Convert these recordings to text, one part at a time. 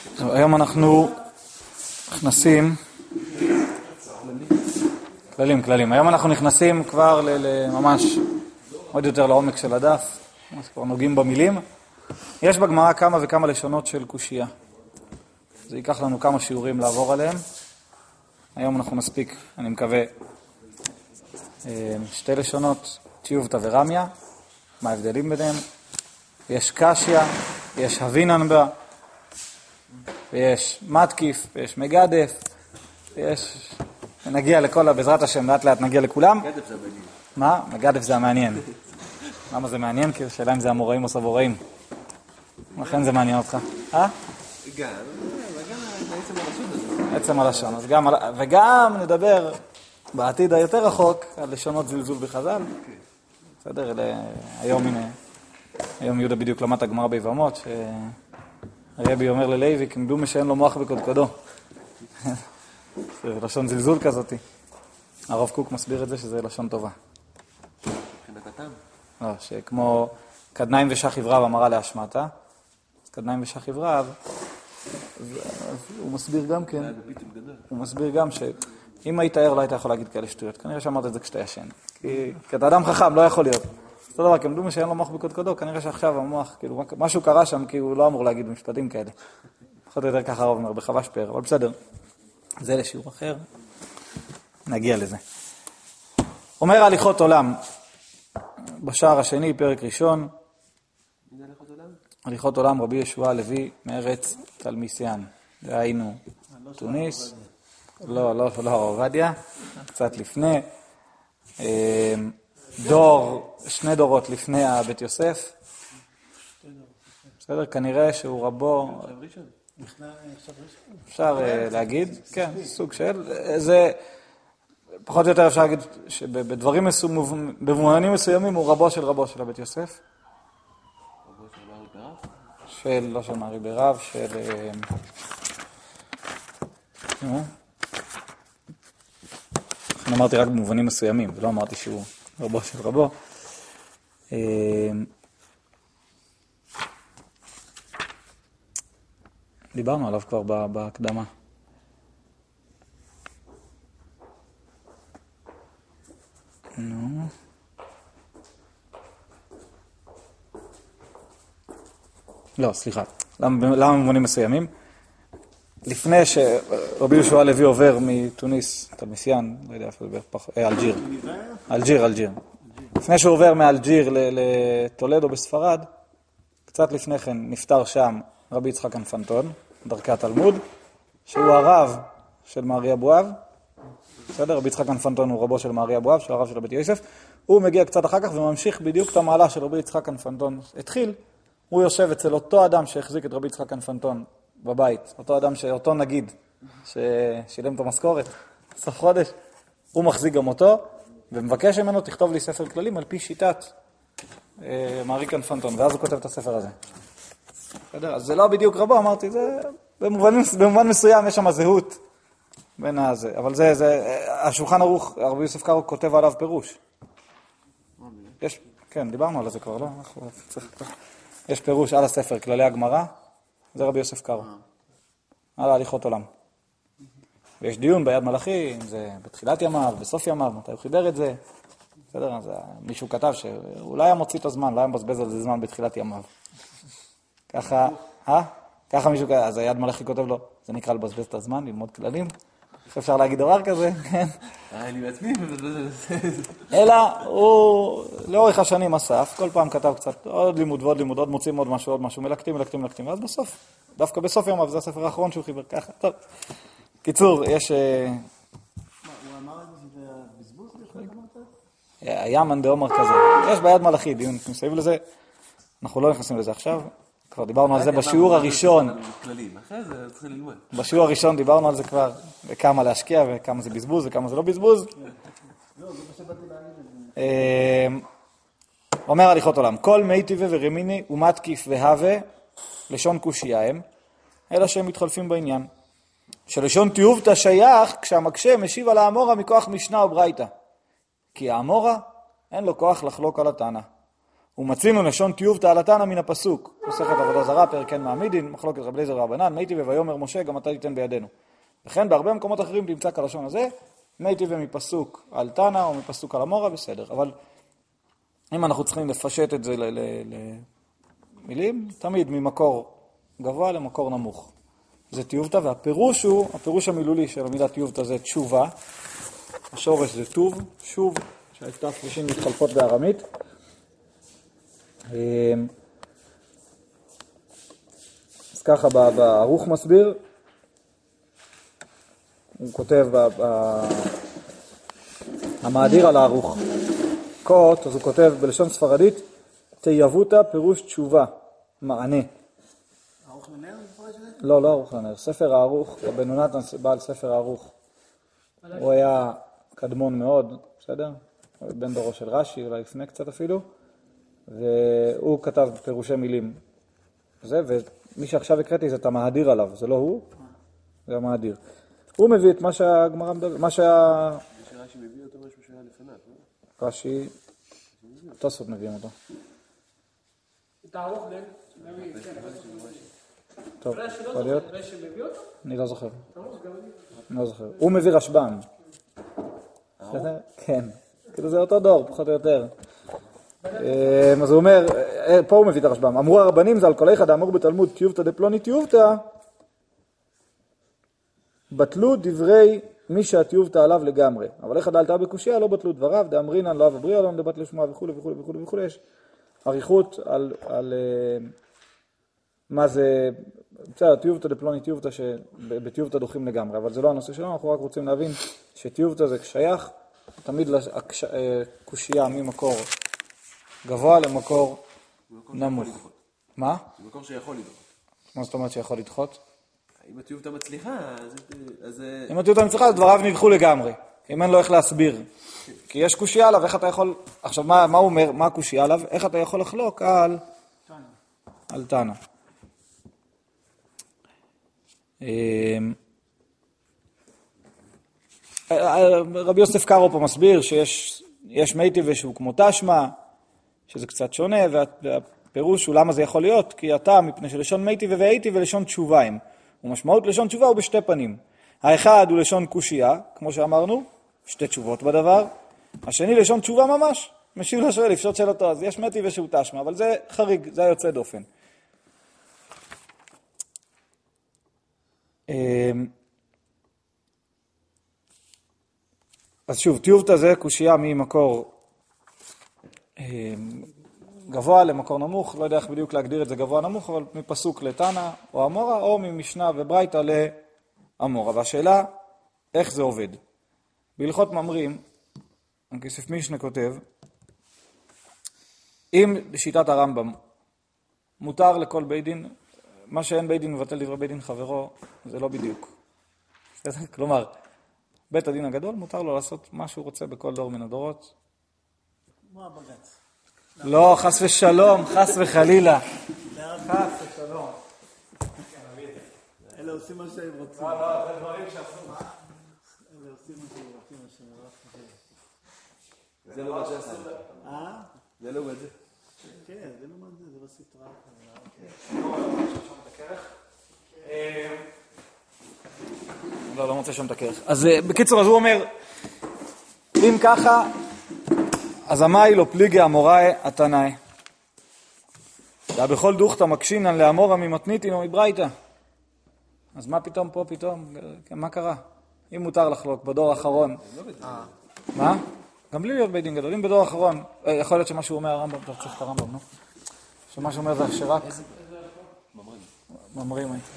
היום אנחנו נכנסים, כללים. היום אנחנו נכנסים כבר ממש עוד יותר לעומק של הדף, כבר נוגעים במילים. יש בגמרא כמה וכמה לשונות של קושייה. זה ייקח לנו כמה שיעורים לעבור עליהם. היום אנחנו נספיק, אני מקווה, שתי לשונות, תיובתא ורמיה, מה ההבדלים ביניהם. יש קשיא, יש הבינן בה, ויש מתקיף, ויש מגדף, ויש... נגיע לכל, בעזרת השם, לאט לאט נגיע לכולם. מגדף זה המעניין. מה? מגדף זה המעניין. למה זה מעניין? כי השאלה אם זה אמוראים או סבוראים. לכן זה מעניין אותך. גם עצם הלשון הזה. עצם הלשון. אז גם, וגם נדבר בעתיד היותר רחוק על לשונות זלזול בחז"ל. בסדר? היום, הנה, היום יהודה בדיוק למד הגמרא ביבמות, שהרבי אומר ללוי, כמדומה שאין לו מוח בקודקודו. זה לשון זלזול כזאת. הרב קוק מסביר את זה שזה לשון טובה. מבחינתם? לא, שכמו קדניים ושח רב אמרה להשמטה, אז קדניים ושח רב, הוא מסביר גם כן, הוא מסביר גם שאם היית ער לא היית יכול להגיד כאלה שטויות, כנראה שאמרת את זה כשאתה ישן, כי אתה אדם חכם, לא יכול להיות. אותו דבר, כמדומה שאין לו מוח בקודקודו, כנראה שעכשיו המוח, כאילו, משהו קרה שם, כי הוא לא אמור להגיד משפטים כאלה. פחות או יותר ככה הרב אומר, בחבש פאר, אבל בסדר. זה לשיעור אחר, נגיע לזה. אומר הליכות עולם, בשער השני, פרק ראשון, הליכות עולם רבי ישוע הלוי מארץ תלמיסיאן, דהיינו תוניס, לא עובדיה, קצת לפני, שני דורות לפני הבית יוסף, בסדר, כנראה שהוא רבו, אפשר להגיד, כן, סוג של, זה פחות או יותר אפשר להגיד שבדברים במובנים מסוימים הוא רבו של הבית יוסף. רבו של מארי ברב? לא של מארי ברב, של... אני אמרתי רק במובנים מסוימים, ולא אמרתי שהוא רבו של רבו. דיברנו עליו כבר בהקדמה. נו. לא, סליחה. למה במובנים מסוימים? לפני שרבי יהושע הלוי עובר מתוניס, תלמיסיאן, לא יודע איפה זה, אלג'יר. לפני שהוא עובר מאלג'יר לטולדו בספרד, קצת לפני כן נפטר שם רבי יצחק אנפנטון, דרכי התלמוד, שהוא הרב של מארי אבואב. בסדר? רבי יצחק אנפנטון הוא רבו של מארי אבואב, שהוא הרב של הבית יוסף. הוא מגיע קצת אחר כך וממשיך בדיוק את המעלה של רבי יצחק אנפנטון. התחיל, הוא יושב אצל אותו אדם שהחזיק את רבי יצחק אנפנטון בבית, אותו אדם, אותו נגיד, ששילם את המשכורת, סוף חודש, הוא מחזיק גם אותו, ומבקש ממנו, תכתוב לי ספר כללים על פי שיטת מארי אנפנטון, ואז הוא כותב את הספר הזה. בסדר? אז זה לא בדיוק רבו, אמרתי, זה במובן מסוים יש שם זהות בין הזה, אבל זה השולחן ערוך, רבי יוסף קארו כותב עליו פירוש. יש, כן, דיברנו על זה כבר, לא? יש פירוש על הספר, כללי הגמרא, זה רבי יוסף קארו. על ההליכות עולם. ויש דיון ביד מלאכי, אם זה בתחילת ימיו, בסוף ימיו, מתי הוא חיבר את זה. בסדר? אז מישהו כתב שאולי היה מוציא את הזמן, לא היה מבזבז על זה זמן בתחילת ימיו. ככה, ככה מישהו כזה, אז היד מלאכי כותב לו, זה נקרא לבזבז את הזמן, ללמוד כללים. אפשר להגיד דבר כזה, כן? אני בעצמי מבזבז על זה. אלא הוא לאורך השנים אסף, כל פעם כתב קצת עוד לימוד ועוד לימוד, עוד מוצאים עוד משהו, מלקטים, ואז בסוף, דווקא בסוף ימיו, זה הספר האחרון שהוא חיבר ככה. טוב, קיצור, יש... הוא אמר את זה שזה בזבוז? היה מאן דאמר כזה. יש ביד מלאכי דיון מסביב לזה, אנחנו לא נכנסים לזה עכשיו. כבר דיברנו על זה בשיעור הראשון. אחרי זה צריך ללמוד. בשיעור הראשון דיברנו על זה כבר, וכמה להשקיע, וכמה זה בזבוז, וכמה זה לא בזבוז. אומר הליכות עולם, כל מי טבעי ורמיני ומתקיף והווה, לשון קושייה הם, אלא שהם מתחלפים בעניין. שלשון תיובתא שייך כשהמקשה משיב על האמורה מכוח משנה או ברייתא. כי האמורה אין לו כוח לחלוק על הטענה. ומצינו לשון טיובתא על התנא מן הפסוק. מסכת עבודה זרה, פרק ה' מעמידין, מחלוקת רבי אליעזר ורבנן, מי טבעי ויאמר משה גם אתה תיתן בידינו. וכן בהרבה מקומות אחרים תמצא כלשון הזה, מי טבעי מפסוק על תנא או מפסוק על אמורא, בסדר. אבל אם אנחנו צריכים לפשט את זה למילים, תמיד ממקור גבוה למקור נמוך. זה טיובתא, והפירוש הוא, הפירוש המילולי של המילה טיובתא זה תשובה. השורש זה טוב, שוב, שהכתב ושין מתחלפות בארמית. אז ככה בערוך מסביר, הוא כותב המאדיר על הערוך קוט, אז הוא כותב בלשון ספרדית תייבותא פירוש תשובה, מענה. ערוך לנר מפרש את זה? לא ערוך לנר, ספר הערוך, רבנו נתן בעל ספר הערוך, הוא היה קדמון מאוד, בסדר? בן דורו של רש"י, אולי לפני קצת אפילו, והוא כתב פירושי מילים. זה, ומי שעכשיו הקראתי זה את המאדיר עליו, זה לא הוא, זה המאדיר. הוא מביא את מה שהגמרא מדבר, מה שרש"י מביא אותו משהו שהיה לפניו, לא? רש"י, תוספות מביאים אותו. תערוך נביא, טוב, יכול להיות? רש"י מביא אותו? אני לא זוכר. אני לא זוכר. הוא מביא רשב"ם. כן. כאילו זה אותו דור, פחות או יותר. אז הוא אומר, פה הוא מביא את הרשב"ם. אמרו הרבנים זה על כל אחד האמור בתלמוד טיובתא דפלוני טיובתא, בטלו דברי מי שהטיובתא עליו לגמרי. אבל איך עלתה בקושיה לא בטלו דבריו, דאמרינן לא אב הבריאה, לא נדבת לשמוע וכו' וכו' וכו' וכו'. יש עריכות על מה זה, בסדר, טיובתא דפלוני טיובתא שבטיובתא דוחים לגמרי, אבל זה לא הנושא שלנו, אנחנו רק רוצים להבין שטיובתא זה שייך תמיד לקושיה ממקור גבוה למקור נמוך. מה? זה מקור שיכול לדחות. מה זאת אומרת שיכול לדחות? אם הטיובתא מצליחה, אז... אם הטיובתא מצליחה, דבריו נדחו לגמרי. אם אין לו איך להסביר. כי יש קושיה עליו, איך אתה יכול... עכשיו, מה הוא אומר? מה הקושיה עליו? איך אתה יכול לחלוק על תנא. רבי יוסף קארו פה מסביר שיש מי טבעי שהוא כמו תשמע, שזה קצת שונה, והפירוש הוא למה זה יכול להיות, כי אתה מפני שלשון מי טבעי והי טבעי ולשון תשובה הם. ומשמעות לשון תשובה הוא בשתי פנים. האחד הוא לשון קושיה, כמו שאמרנו, שתי תשובות בדבר. השני לשון תשובה ממש, משיב לשואל, לפשוט שאלתו, אז יש מי טבעי שהוא תשמע, אבל זה חריג, זה יוצא דופן. אז שוב, טיובתא זה קושיה ממקור גבוה למקור נמוך, לא יודע איך בדיוק להגדיר את זה גבוה נמוך, אבל מפסוק לתנא או אמורא, או ממשנה וברייתא לאמורא. והשאלה, איך זה עובד? בהלכות ממרים, כסף משנה כותב, אם בשיטת הרמב"ם מותר לכל בית דין, מה שאין בית דין מבטל דברי בית דין חברו, זה לא בדיוק. כלומר, בית הדין הגדול מותר לו לעשות מה שהוא רוצה בכל דור מן הדורות. כמו הבג"ץ. לא, חס ושלום, חס וחלילה. חס ושלום. אלה עושים מה שהם רוצים. לא, זה דברים שעשו. אלה עושים מה שהם רוצים, מה שהם רוצים. זה לא בזה עשה. זה לא בזה. כן, זה לא מה זה, זה לא סתרה. לא מוצא שם את הכרך. אז בקיצור, אז הוא אומר, אם ככה, אז המאי לא פליגי אמוראי התנאי. בכל דוכתא מקשינן לאמורא ממתניתין או מברייתא. אז מה פתאום פה פתאום? מה קרה? אם מותר לחלוק בדור האחרון. מה? גם בלי להיות בית דין גדול. אם בדור האחרון, יכול להיות שמה שהוא אומר הרמב"ם, אתה צריך את הרמב"ם, נו? שמה שהוא אומר זה שרק ממרים הייתי.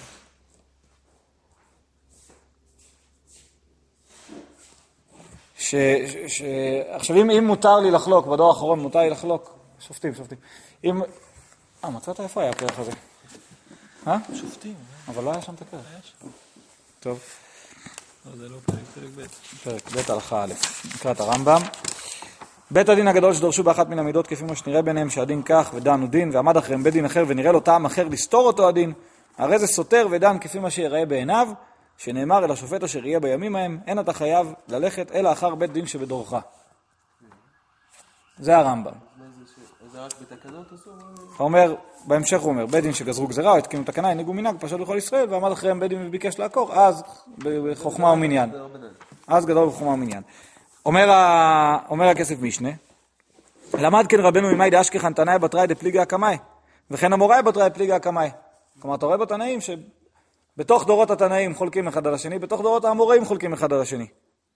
עכשיו אם מותר לי לחלוק, בדור האחרון מותר לי לחלוק, שופטים. אם... מצאת איפה היה הכרך הזה? שופטים. אבל לא היה שם את הכרך. טוב. זה לא פרק ב'. פרק ב' הלכה א', נקרא את הרמב"ם. בית הדין הגדול שדרשו באחת מן המידות כפי מה שנראה ביניהם שהדין כך ודנו דין ועמד אחריהם בית דין אחר ונראה לו טעם אחר לסתור אותו הדין, הרי זה סותר ודן כפי מה שיראה בעיניו, שנאמר אל השופט אשר יהיה בימים ההם, אין אתה חייב ללכת אלא אחר בית דין שבדורך. זה הרמב"ם. איזה זה רק בתקנות אסור? אומר, בהמשך הוא אומר, בית דין שגזרו גזרה או התקינו תקנה, הנהיגו מנהג פשוט לכל ישראל, ועמד אחריהם בית דין וביקש לעקור, אז בחוכמה ומניין. אז גדול בחוכמה ומניין. אומר הכסף משנה, למד כן רבנו ממאי דאשכחן תנאי בתראי דפליגי הקמאי, וכן המוראי בתראי דפליגי הקמאי. כלומר, אתה רואה בתנאים שבתוך דורות התנאים חולקים אחד על השני, בתוך דורות האמוראים חולקים אחד על השני.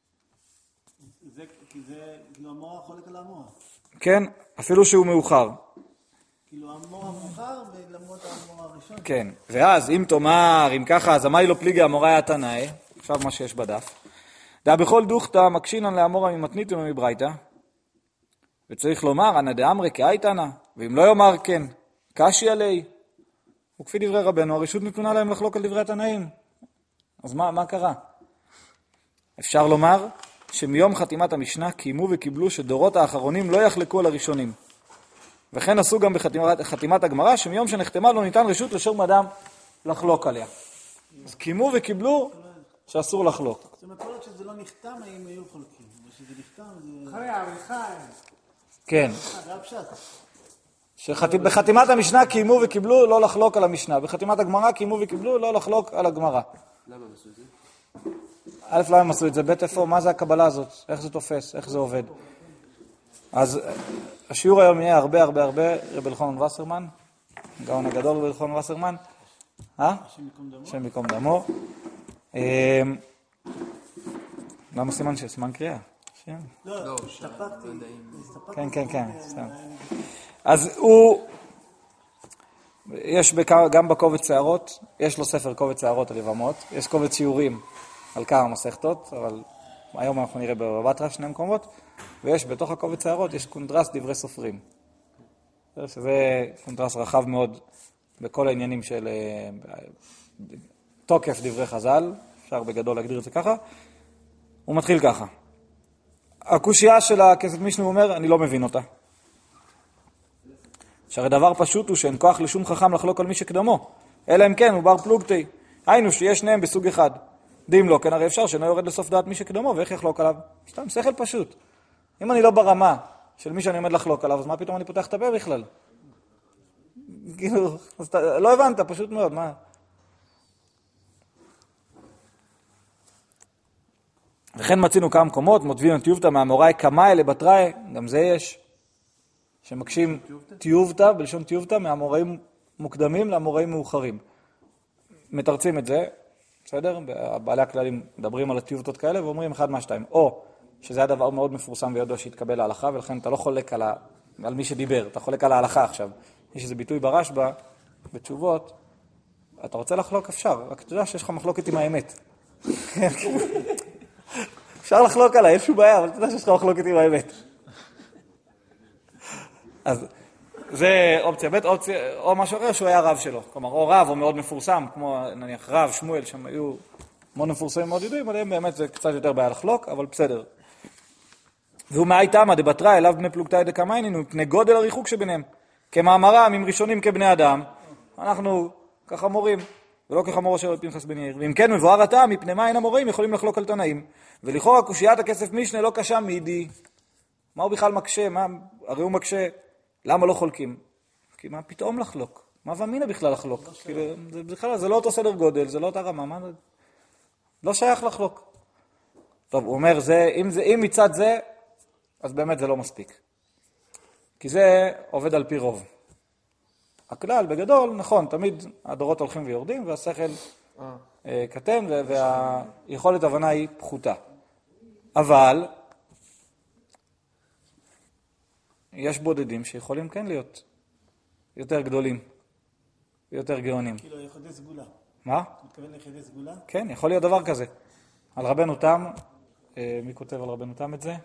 כי זה כאילו המורה חולק על המורה. כן, אפילו שהוא מאוחר. כאילו המורה מאוחר ולמרות המורה הראשון. כן, ואז אם תאמר, אם ככה, אז אמר לו פליגי המוראי התנאי, עכשיו מה שיש בדף, דא בכל דוכתא מקשינן לאמורא ממתנית ומברייתא, וצריך לומר, אנא דאמרי כאייתנא, ואם לא יאמר כן, קשי עלי, וכפי דברי רבנו, הרשות נתונה להם לחלוק על דברי התנאים. אז מה קרה? אפשר לומר שמיום חתימת המשנה קיימו וקיבלו שדורות האחרונים לא יחלקו על הראשונים. וכן עשו גם בחתימת הגמרא, שמיום שנחתמה לא ניתן רשות לשום אדם לחלוק עליה. אז קיימו וקיבלו שאסור לחלוק. זאת אומרת, כל עוד שזה לא נחתם, האם היו חולקים. ושזה נחתם, זה... אחרי העריכה. כן. זה הפשט. בחתימת המשנה קיימו וקיבלו לא לחלוק על המשנה. בחתימת הגמרא קיימו וקיבלו לא לחלוק על הגמרא. למה הם עשו את זה? א', למה הם עשו את זה? ב', איפה? מה זה הקבלה הזאת? איך זה תופס? איך זה עובד? אז השיעור היום יהיה הרבה רב אלחנן וסרמן, גאון הגדול רב אלחנן וסרמן. השם ייקום דמו. למה סימן סימן קריאה? לא, הסתפקתי. כן. אז יש גם בקובץ שערות, יש לו ספר קובץ שערות על יבמות, יש קובץ שיעורים על כמה מסכתות, אבל היום אנחנו נראה בבטרה שני מקומות, ויש בתוך הקובץ שערות, יש קונדרס דברי סופרים. שזה קונדרס רחב מאוד בכל העניינים של תוקף דברי חז"ל, אפשר בגדול להגדיר את זה ככה. הוא מתחיל ככה. הקושייה של הכסף משנה הוא אומר, אני לא מבין אותה. שהרי דבר פשוט הוא שאין כוח לשום חכם לחלוק על מי שקדמו, אלא אם כן הוא בר פלוגתי. היינו שיש שניהם בסוג אחד. דים לא, כן הרי אפשר שאינו יורד לסוף דעת מי שקדמו, ואיך יחלוק עליו? סתם שכל פשוט. אם אני לא ברמה של מי שאני עומד לחלוק עליו, אז מה פתאום אני פותח את הפה בכלל? כאילו, אז לא הבנת, פשוט מאוד, מה? וכן מצינו כמה מקומות, מוטבים את טיובתא מהמוראי קמאי לבתראי, גם זה יש, שמקשים טיובתא, בלשון טיובתא, מהמוראים מוקדמים למוראים מאוחרים. מתרצים את זה, בסדר? בעלי הכללים מדברים על הטיובתות כאלה ואומרים אחד מהשתיים. או שזה היה דבר מאוד מפורסם וידוע שהתקבל להלכה, ולכן אתה לא חולק על מי שדיבר, אתה חולק על ההלכה עכשיו. יש איזה ביטוי ברשב"א, בתשובות, אתה רוצה לחלוק? אפשר, רק אתה יודע שיש לך מחלוקת עם האמת. אפשר לחלוק עליי, אין שום בעיה, אבל אתה יודע שיש לך מחלוקת עם האמת. אז זה אופציה ב', או משהו אחר שהוא היה רב שלו. כלומר, או רב או מאוד מפורסם, כמו נניח רב, שמואל, שם היו מאוד מפורסמים, מאוד ידועים, עליהם באמת זה קצת יותר בעיה לחלוק, אבל בסדר. והוא מאי תמה דבתראי, אליו בני פלוגתאי דקמיינינו, מפני גודל הריחוק שביניהם. כמאמרם, אם ראשונים כבני אדם, אנחנו ככה מורים, ולא כחמור אשר פנחס בן יאיר. ואם כן מבואר הטעם, מפני מה אין המורים יכולים לחלוק על תנאים. ולכאורה קושיית הכסף משנה לא קשה מידי. מה הוא בכלל מקשה? הרי הוא מקשה. למה לא חולקים? כי מה פתאום לחלוק? מה ואמינה בכלל לחלוק? זה לא אותו סדר גודל, זה לא אותה רמה. לא שייך לחלוק. טוב, הוא אומר, אם מצד זה, אז באמת זה לא מספיק. כי זה עובד על פי רוב. הכלל בגדול, נכון, תמיד הדורות הולכים ויורדים, והשכל קטן, והיכולת הבנה היא פחותה. אבל יש בודדים שיכולים כן להיות יותר גדולים, יותר גאונים. כאילו יחידי סגולה. מה? אתה מתכוון ליחידי סגולה? כן, יכול להיות דבר כזה. על רבנו תם, מי כותב על רבנו תם את זה?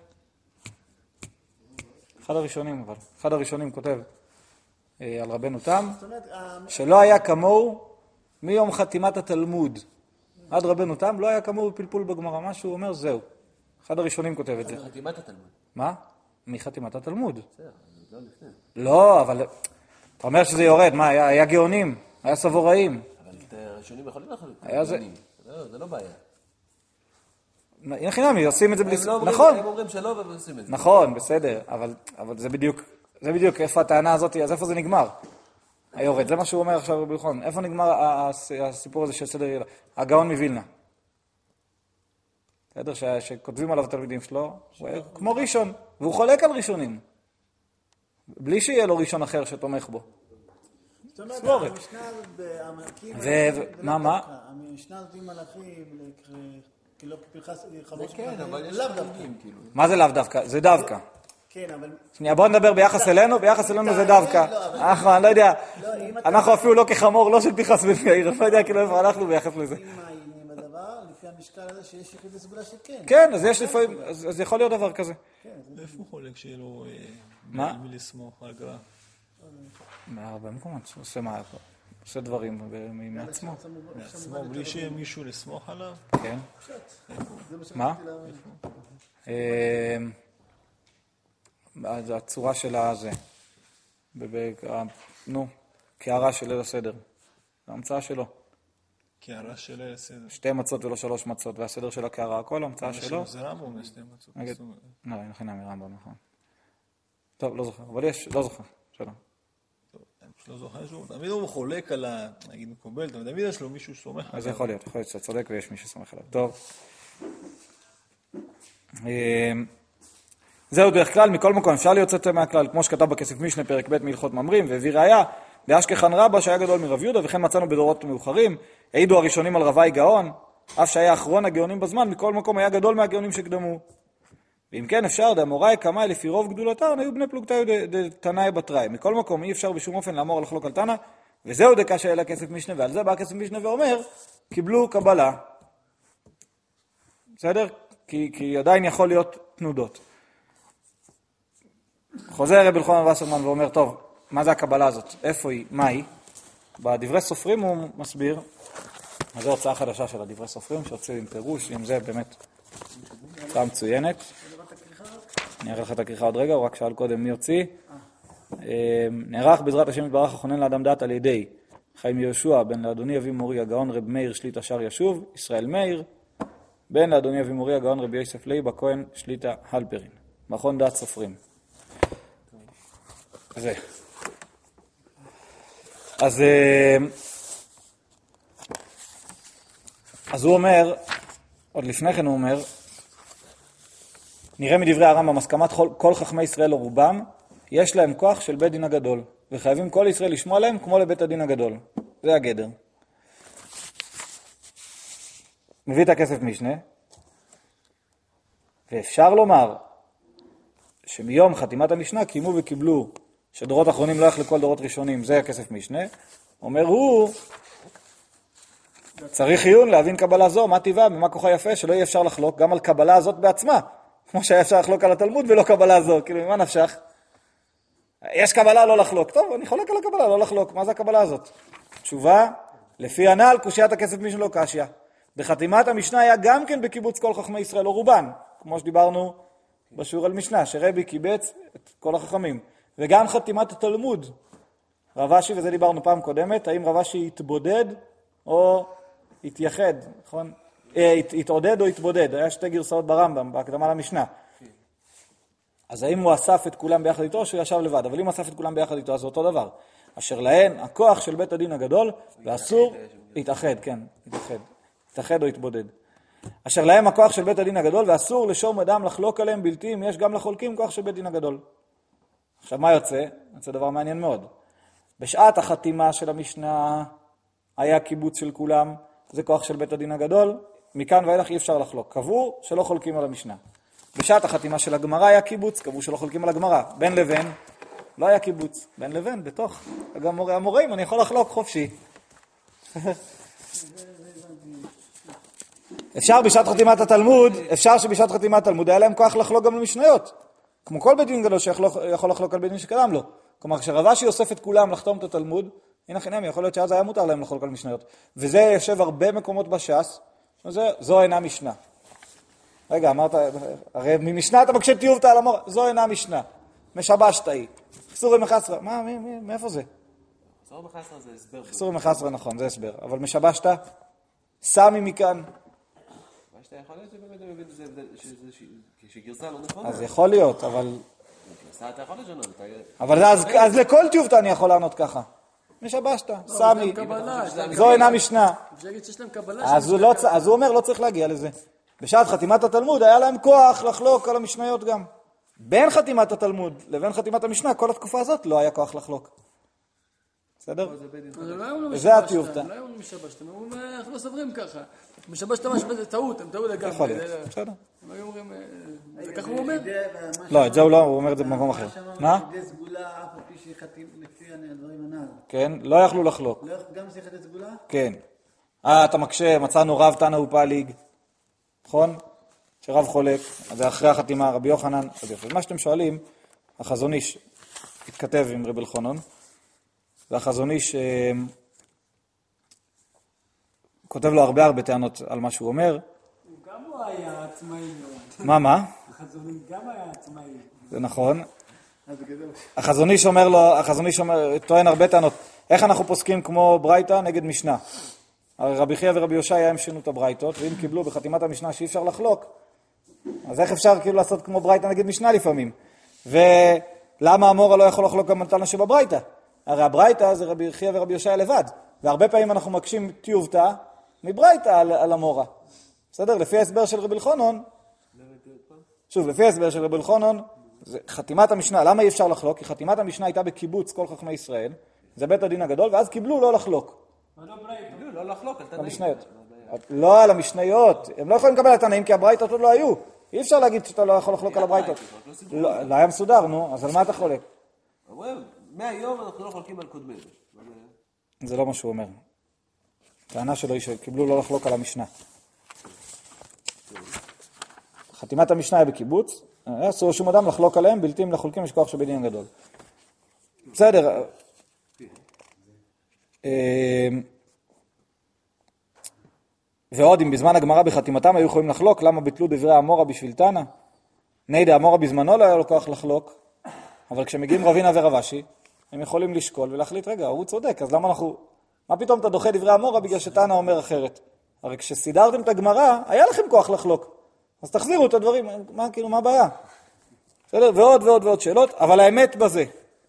אחד הראשונים כותב על רבנו תם, שלא היה כמוהו מיום חתימת התלמוד. עד רבנו תם לא היה כמוהו בפלפול בגמרא, מה שהוא אומר זהו. אחד הראשונים כותב את זה. חתימת התלמוד. מה? מחתימת התלמוד. בסדר, לא לפני. לא, אבל אתה אומר שזה יורד, מה, היה גאונים, היה סבוראים. אבל הראשונים יכולים לחלוק. היה זה. זה לא בעיה. אין חינמי, עושים את זה בלי... נכון. נכון. הם אומרים שלא והם עושים את זה. נכון, בסדר, אבל זה בדיוק, זה בדיוק, איפה הטענה הזאת, אז איפה זה נגמר? היורד, זה מה שהוא אומר עכשיו רבי יוחנן. איפה נגמר הסיפור הזה של סדר ילה? הגאון מווילנה. בסדר, שכותבים עליו התלמידים שלו, הוא כמו ראשון, והוא חולק על ראשונים. בלי שיהיה לו ראשון אחר שתומך בו. זאת אומרת, המשנה הזאת בעמלקים... מה? המשנה הזאת עם מלאכים, כאילו פרחס... זה כן, אבל יש דווקאים, כאילו. מה זה לאו דווקא? זה דווקא. כן, אבל... שנייה, בואו נדבר ביחס אלינו, ביחס אלינו זה דווקא. אני לא יודע, אנחנו אפילו לא כחמור, לא של פרחס בן יאיר, אני לא יודע כאילו איפה הלכנו ביחס לזה. עם העניינים הדבר, לפי המשקל הזה שיש יחיד לסגולה שכן. כן, אז יש לפעמים, אז יכול להיות דבר כזה. איפה הוא חולק שיהיה לו מי לסמוך על גרע? בהרבה מקומות, עושה דברים מעצמו. מעצמו, בלי שיהיה מישהו לסמוך עליו? כן. מה? אז הצורה של הזה, קערה של ליל הסדר, זה המצאה שלו. קערה של ליל הסדר. 2 מצות ולא 3 מצות, והסדר של הקערה, הכל המצאה שלו. זה רמב"ם, 2 מצות. לא, אין חינם מרמב"ם, נכון. טוב, לא זוכר, אבל יש, לא זוכר, שלום. לא זוכר שהוא, תמיד הוא חולק על נגיד מקובל, תמיד יש לו מישהו שסומך עליו. אז יכול להיות שאתה צודק ויש מי שסומך עליו. טוב. זהו דרך כלל, מכל מקום אפשר להיות יוצא מהכלל, כמו שכתב בכסף משנה פרק ב' מהלכות ממרים, והביא ראיה, באשכחן רבא שהיה גדול מרב יהודה, וכן מצאנו בדורות מאוחרים, העידו הראשונים על רבי גאון, אף שהיה אחרון הגאונים בזמן, מכל מקום היה גדול מהגאונים שקדמו. ואם כן אפשר, דאמוראי קמאי לפי רוב גדולתן, היו בני פלוגתאי תנאי בתראי. מכל מקום אי אפשר בשום אופן לאמור לחלוק על תנא, וזהו דקה שאלה הכסף משנה, ועל זה בא הכסף משנה ואומר, קיבלו קבלה. בסדר? כי עדיין יכול להיות תנודות. חוזר רבי אלחנן וסרמן ואומר, טוב, מה זה הקבלה הזאת? איפה היא? מה היא? בדברי סופרים הוא מסביר, אז זו הוצאה חדשה של הדברי סופרים, שהוציאו עם פירוש, עם זה באמת הוצאה מצוינת. אני אראה לך את הכריכה עוד רגע, הוא רק שאל קודם מי הוציא. נערך בעזרת השם יתברך הכונן לאדם דעת על ידי חיים יהושע, בן לאדוני אבי מורי הגאון רב מאיר שליטה שר ישוב, ישראל מאיר, בן לאדוני אבי מורי הגאון רבי יוסף לייב הכהן שליטה הלפרין. מכון דעת סופרים. זה. אז הוא אומר, עוד לפני כן הוא אומר, נראה מדברי הרמב"ם, הסכמת כל חכמי ישראל או רובם, יש להם כוח של בית דין הגדול, וחייבים כל ישראל לשמוע להם כמו לבית הדין הגדול. זה הגדר. מביא את הכסף משנה, ואפשר לומר שמיום חתימת המשנה קיימו וקיבלו שדורות אחרונים לא יחלקו על דורות ראשונים, זה הכסף משנה. אומר הוא, צריך עיון להבין קבלה זו, מה טבעה, במה כוחה יפה, שלא יהיה אפשר לחלוק גם על קבלה הזאת בעצמה, כמו שהיה אפשר לחלוק על התלמוד ולא קבלה זו, כאילו ממה נפשך? יש קבלה לא לחלוק, טוב, אני חולק על הקבלה לא לחלוק, מה זה הקבלה הזאת? תשובה, לפי הנ"ל, קושיית הכסף משנה לא קשיא. בחתימת המשנה היה גם כן בקיבוץ כל חכמי ישראל או רובן, כמו שדיברנו בשיעור על משנה, שרבי קיבץ את כל החכמים. וגם חתימת התלמוד. רב אשי, וזה דיברנו פעם קודמת, האם רב אשי התבודד או התייחד, נכון? התעודד או התבודד, היה 2 גרסאות ברמב"ם, בהקדמה למשנה. אז האם הוא אסף את כולם ביחד איתו או שהוא ישב לבד? אבל אם אסף את כולם ביחד איתו, אז זה אותו דבר. אשר להן, הכוח של בית הדין הגדול, ואסור, התאחד, כן, התאחד או התבודד. אשר להם הכוח של בית הדין הגדול, ואסור לשום אדם לחלוק עליהם בלתי, אם יש גם לחולקים כוח של בית דין הגדול. עכשיו מה יוצא? יוצא דבר מעניין מאוד. בשעת החתימה של המשנה היה קיבוץ של כולם, זה כוח של בית הדין הגדול, מכאן ואילך אי אפשר לחלוק. קבעו שלא חולקים על המשנה. בשעת החתימה של הגמרא היה קיבוץ, קבעו שלא חולקים על הגמרא. בין לבין לא היה קיבוץ. בין לבין בתוך המוראים אני יכול לחלוק חופשי. אפשר בשעת חתימת התלמוד, אפשר שבשעת חתימת התלמוד היה להם כוח לחלוק גם למשניות. כמו כל בית דין גדול שיכול לחלוק על בית דין שקדם לו. כלומר, כשרב אשי אוסף את כולם לחתום את התלמוד, הנה חינם, יכול להיות שאז היה מותר להם לחלוק על משניות. וזה יושב הרבה מקומות בש"ס, זו אינה משנה. רגע, אמרת, הרי ממשנה אתה מקשה טיוב על המור, זו אינה משנה. משבשת היא. חסורי מחסרה, מאיפה זה? חסורי מחסרה זה הסבר. חסורי מחסרה, נכון, זה הסבר. אבל משבשת, סמי מכאן. יכול להיות שבאמת שגרסה לא נכונה. אז יכול להיות, אבל אתה יכול לשנות. אבל אז לכל טיובטה אני יכול לענות ככה. משבשת, סמי, זו אינה משנה. אפשר להגיד שיש להם קבלה. אז הוא אומר, לא צריך להגיע לזה. בשעת חתימת התלמוד היה להם כוח לחלוק על המשניות גם. בין חתימת התלמוד לבין חתימת המשנה, כל התקופה הזאת לא היה כוח לחלוק. בסדר? וזה הטיובטה. לא היו משבשת, הם אומרים, אנחנו לא סוברים ככה. משבשת משהו, זה טעות, הם טעו לגמרי. יכול להיות, בסדר. הם היו אומרים, זה ככה הוא אומר? לא, את זה הוא לא, הוא אומר את זה במקום אחר. מה? ידי סגולה, אף על פי שחתים לפי הדברים הנ"ל. כן, לא יכלו לחלוק. גם זה יחד סגולה? כן. אתה מקשה, מצאנו רב תנא ופליג, נכון? שרב חולק, אז זה אחרי החתימה, רבי יוחנן. אז מה שאתם שואלים, החזון איש התכתב עם רבי אלחנון, והחזון איש כותב לו הרבה טענות על מה שהוא אומר. גם הוא היה עצמאי. מה? החזוני גם היה עצמאי. זה נכון. החזון איש אומר לו, טוען הרבה טענות. איך אנחנו פוסקים כמו ברייתא נגד משנה? הרי רבי חייא ורבי יושעיה הם שינו את הברייתות, ואם קיבלו בחתימת המשנה שאי אפשר לחלוק, אז איך אפשר כאילו לעשות כמו ברייתא נגד משנה לפעמים? ולמה המורה לא יכול לחלוק גם על תנא שבברייתא? הרי הברייתא זה רבי חייא ורבי יושעיה לבד, והרבה פעמים אנחנו מקשים טיובטה מברייתא על המורה. בסדר? לפי ההסבר של רבי אלחנון, שוב, לפי ההסבר של רבי אלחנון, חתימת המשנה, למה אי אפשר לחלוק? כי חתימת המשנה הייתה בקיבוץ כל חכמי ישראל, זה בית הדין הגדול, ואז קיבלו לא לחלוק. לא לחלוק על תנאים. המשניות. לא על המשניות. הם לא יכולים לקבל על תנאים כי הברייתות עוד לא היו. אי אפשר להגיד שאתה לא יכול לחלוק על הברייתות. לא היה מסודר, נו, אז על מה אתה חולק? מהיום אנחנו לא חולקים על קודמנו. זה לא מה שהוא אומר. טענה שלו היא שקיבלו לא לחלוק על המשנה. חתימת המשנה היא בקיבוץ, אסור שום אדם לחלוק עליהם, בלתי אם לחולקים יש כוח שבדין גדול. בסדר. ועוד אם בזמן הגמרא בחתימתם היו יכולים לחלוק, למה ביטלו דברי המורה בשביל תנא? ניידה המורה בזמנו לא היה לו כוח לחלוק, אבל כשמגיעים רבינה ורבשי, הם יכולים לשקול ולהחליט, רגע, הוא צודק, אז למה אנחנו... מה פתאום אתה דוחה דברי המורה בגלל שתנא אומר אחרת? הרי כשסידרתם את הגמרא, היה לכם כוח לחלוק. אז תחזירו את הדברים, מה הבעיה? בסדר? ועוד שאלות, אבל האמת בזה.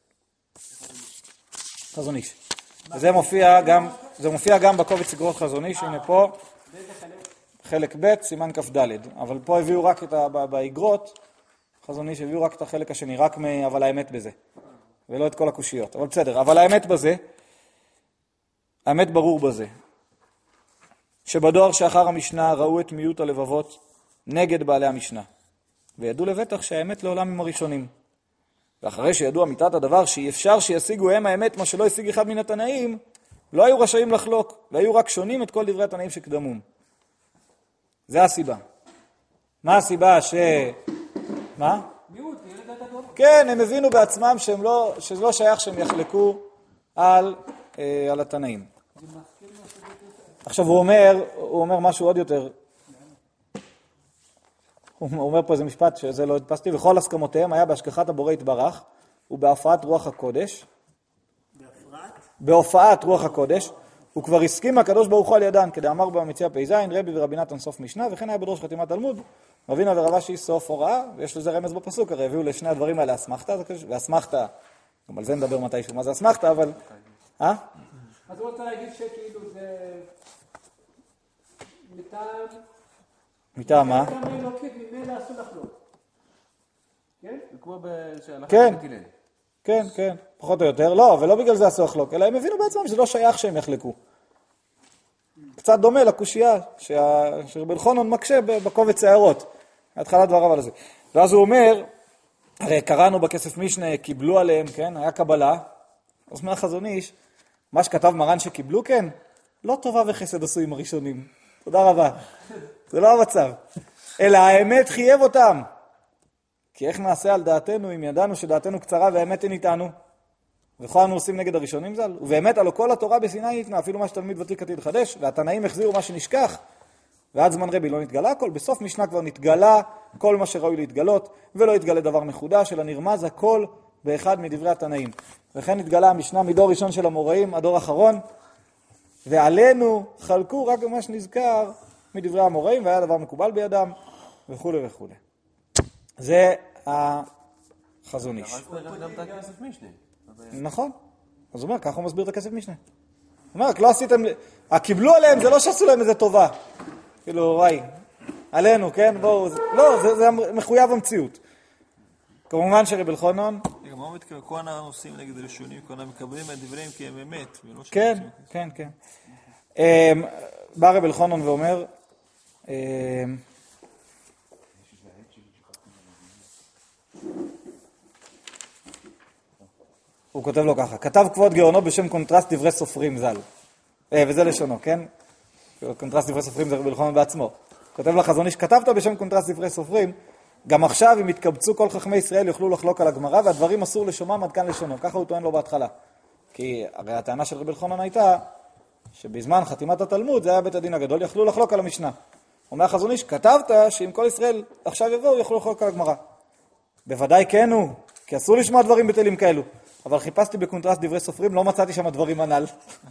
חזון איש. וזה מופיע גם בקובץ אגרות חזון איש, הנה פה, חלק ב', סימן כ"ד. אבל פה הביאו רק באגרות, חזון איש הביאו רק את החלק השני, אבל האמת בזה. ולא את כל הקושיות. אבל בסדר, אבל האמת בזה, האמת ברור בזה. שבדור שאחר המשנה ראו את מיעוט הלבבות נגד בעלי המשנה. וידעו לבטח שהאמת לעולם הם הראשונים. ואחרי שידעו אמיתת הדבר שאי אפשר שישיגו הם האמת מה שלא השיג אחד מן התנאים, לא היו רשאים לחלוק, והיו רק שונים את כל דברי התנאים שקדמום. זה הסיבה. מה הסיבה מה? מיעוט, ילד את הדור. כן, הם הבינו בעצמם שזה לא שייך שהם יחלקו על התנאים. עכשיו הוא אומר משהו עוד יותר. הוא אומר פה איזה משפט שזה לא הדפסתי, וכל הסכמותיהם היה בהשגחת הבורא יתברך, ובהופעת רוח הקודש. בהופעת רוח הקודש, הוא כבר הסכים הקדוש ברוך הוא על ידן, כדאמר במציע פ"ז, רבי ורבי נתן סוף משנה, וכן היה בדרוש חתימת תלמוד, רבינה ורבשי סוף הוראה, ויש לזה רמז בפסוק, הרי הביאו לשני הדברים האלה אסמכתא, ואסמכתא, גם על זה נדבר מתישהו, מה זה אסמכתא, אבל... אז הוא רוצה להגיד שכאילו זה... מטעם מה? מטעם אלוקית, ממילא אסור לחלוק. כן? זה כמו בשאלה כן. של הלל. כן, פחות או יותר. לא, ולא בגלל זה אסור לחלוק, אלא הם הבינו בעצמם שזה לא שייך שהם יחלקו. קצת דומה לקושייה שרבי אלחנון מקשה בקובץ הערות, התחלת דבריו על זה. ואז הוא אומר, הרי קראנו בכסף משנה, קיבלו עליהם, כן, היה קבלה, אז מהחזון איש, מה שכתב מרן שקיבלו, כן, לא טובה וחסד עשו עם הראשונים. תודה רבה. זה לא המצב. אלא האמת חייב אותם. כי איך נעשה על דעתנו אם ידענו שדעתנו קצרה והאמת אין איתנו? וכל אנו עושים נגד הראשונים ז"ל? ובאמת הלא כל התורה בסיני ניתנה, אפילו מה שתלמיד ותיק עתיד חדש, והתנאים החזירו מה שנשכח, ועד זמן רבי לא נתגלה הכל, בסוף משנה כבר נתגלה כל מה שראוי להתגלות, ולא יתגלה דבר מחודש, אלא נרמז הכל באחד מדברי התנאים. וכן נתגלה המשנה מדור ראשון של המוראים, הדור האחרון, ועלינו חלקו רק מה שנזכר מדברי המוראים, והיה דבר מקובל בידם, וכו' וכו'. זה חזון איש. גם את הכסף משנה. נכון. אז הוא אומר, ככה הוא מסביר את הכסף משנה. הוא אומר, רק לא עשיתם, קיבלו עליהם, זה לא שעשו להם איזה טובה. כאילו, וואי, עלינו, כן? בואו, לא, זה מחויב המציאות. כמובן שרבי אלחנן... גם מה מתכוון, כל אנחנו עושים נגד ראשונים, כל אנחנו מקבלים את דבריהם כי הם אמת. כן, כן, כן. בא רבי אלחנן ואומר, הוא כותב לו ככה, כתב כבוד גאונו בשם קונטרסט דברי סופרים ז"ל. וזה לשונו, כן? קונטרסט דברי סופרים זה רבי אלחנן בעצמו. כותב לחזון איש, כתבת בשם קונטרסט דברי סופרים, גם עכשיו אם יתקבצו כל חכמי ישראל יוכלו לחלוק על הגמרא, והדברים אסור לשומם עד כאן לשונו. ככה הוא טוען לו בהתחלה. כי הרי הטענה של רבי אלחנן הייתה, שבזמן חתימת התלמוד, זה היה בית הדין הגדול, יכלו לחלוק על המשנה. אומר החזון איש, כתבת שאם כל ישראל עכשיו יבואו, יוכלו לחלוק על הגמרא. בוודאי כן הוא, כי אסור לשמוע דברים בטלים כאלו. אבל חיפשתי בקונטרסט דברי סופרים, לא מצאתי שם הדברים הנ"ל.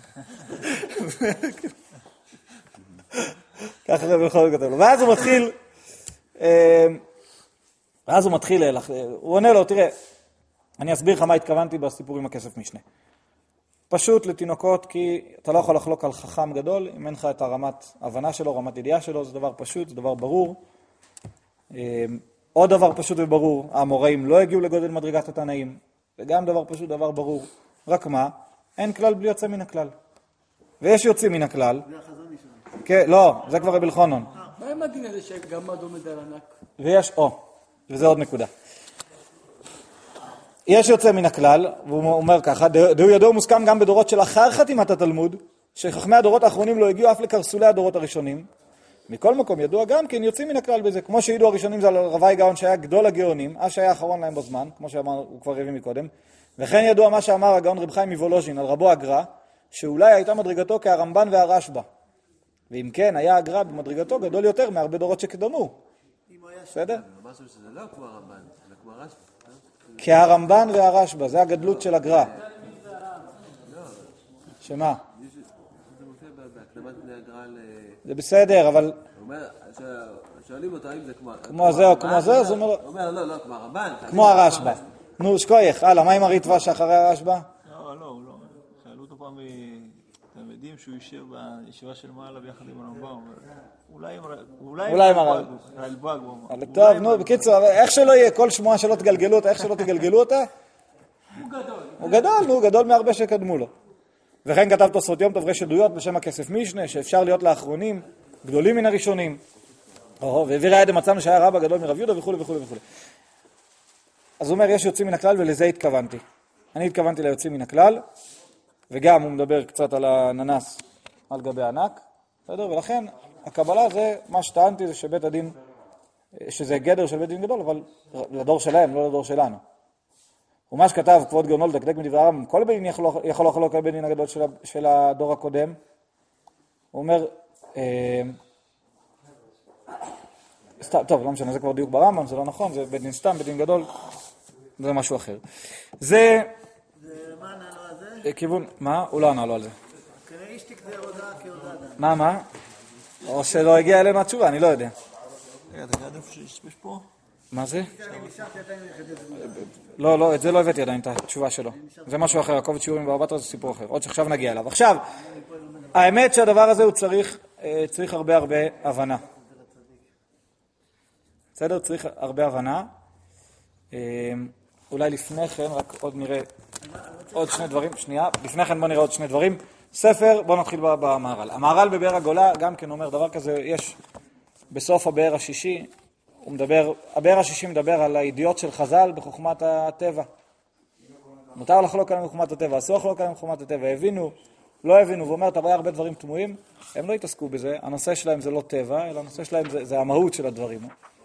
ככה רבי אלחנן כותב לו. ואז הוא מתחיל, הוא עונה לו, תראה, אני אסביר לך מה התכוונתי בסיפור עם הכסף משנה. פשוט לתינוקות, כי אתה לא יכול לחלוק על חכם גדול, אם אין לך את הרמת הבנה שלו, רמת ידיעה שלו, זה דבר פשוט, זה דבר ברור. עוד דבר פשוט וברור, האמוראים לא הגיעו לגודל מדרגת התנאים, זה גם דבר פשוט, דבר ברור. רק מה? אין כלל בלי יוצא מן הכלל. ויש יוצאים מן הכלל. זה החזון שלנו. כן, לא, זה כבר רבי אלחנן. מה עם הדין הזה שגמד עומד על ענק? ויש, וזה עוד נקודה. יש יוצא מן הכלל, והוא אומר ככה, דהו ידוע מוסכם גם בדורות של אחר חתימת התלמוד, שחכמי הדורות האחרונים לא הגיעו אף לקרסולי הדורות הראשונים. מכל מקום ידוע גם כן יוצאים מן הכלל בזה, כמו שידעו הראשונים זה על רבי גאון שהיה גדול הגאונים, אז שהיה האחרון להם בזמן, כמו שאמר, הוא כבר הביא מקודם, וכן ידוע מה שאמר הגאון רב חיים מוולוז'ין על רבו הגר"א, שאולי הייתה מדרגתו כהרמב"ן והרשב"א, ואם כן היה הגר"א במדרגתו גדול יותר מהרבה דורות שקדמו. בסדר? אמרת שזה לא כמו הרמב"ן, זה כמו הרשב"א. כהרמב"ן והרשב"א, זה הגדלות של הגר"א. שמה? זה מופיע בהקדמת בני הגר"א זה בסדר, אבל... הוא אומר, שואלים אותו האם זה כמו זה או כמו זה, אז הוא אומר... הוא אומר, לא, כמו הרמב"ן. כמו הרשב"א. נו, שקוייך, הלאה, מה עם הריטב"א שאחרי הרשב"א? לא, הוא לא. שאלו אותו פעם מתלמידים שהוא יישב בישיבה של מעלה ביחד עם הרמב"ם. אולי עם הרלב"ג. טוב, נו, בקיצור, איך שלא יהיה, כל שמועה שלא תגלגלו אותה, איך שלא תגלגלו אותה? הוא גדול, הוא גדול מהרבה שקדמו לו. וכן כתב תוספות יום טוב רשת עדויות בשם הכסף משנה, שאפשר להיות לאחרונים, גדולים מן הראשונים. והעביר היד מצאנו שהיה רבא גדול מרב יהודה וכו' וכו' וכו'. אז הוא אומר, יש יוצאים מן הכלל, ולזה התכוונתי. אני התכוונתי ליוצאים מן הכלל, וגם הוא מדבר קצת על הננס על גבי ענק, בסדר? ולכן הקבלה זה, מה שטענתי זה שבית הדין, שזה גדר של בית דין גדול, אבל לדור שלהם, לא לדור שלנו. ומה שכתב כבוד גאונו לדקדק מדברי הרמב"ם, כל בית דין יכול לחלוק על בית דין הגדול של הדור הקודם. הוא אומר, טוב, לא משנה, זה כבר דיוק ברמב"ם, זה לא נכון, זה בית דין סתם, בית דין גדול, זה משהו אחר. זה... מה ענה לו על זה? כיוון, מה? הוא לא ענה לו על זה. כנראה אישתיק זה הודעה כהודעה. מה? או שלא הגיע אלינו התשובה, אני לא יודע. רגע, אתה יודע איפה שיש פה? מה זה? אני נשארתי עדיין לחדש זמן. לא, את זה לא הבאתי עדיין, את התשובה שלו. זה משהו אחר, הקובץ שיעורים בארבעת זה סיפור אחר. עוד שעכשיו נגיע אליו. עכשיו, האמת שהדבר הזה הוא צריך הרבה הבנה. בסדר? צריך הרבה הבנה. אולי לפני כן, רק עוד נראה עוד שני דברים. שנייה, לפני כן בוא נראה עוד שני דברים. ספר, בוא נתחיל במהר"ל. המהר"ל בבאר הגולה גם כן אומר דבר כזה, יש בסוף הבאר השישי, הבאר השישי מדבר על הידיעות של חז"ל בחוכמת הטבע. מותר לחלוק עליהם בחוכמת הטבע, אסור לחלוק עליהם בחוכמת הטבע, הבינו, לא הבינו, ואומר, אתה רואה הרבה דברים תמוהים, הם לא יתעסקו בזה, הנושא שלהם זה לא טבע, אלא הנושא שלהם זה המהות של הדברים,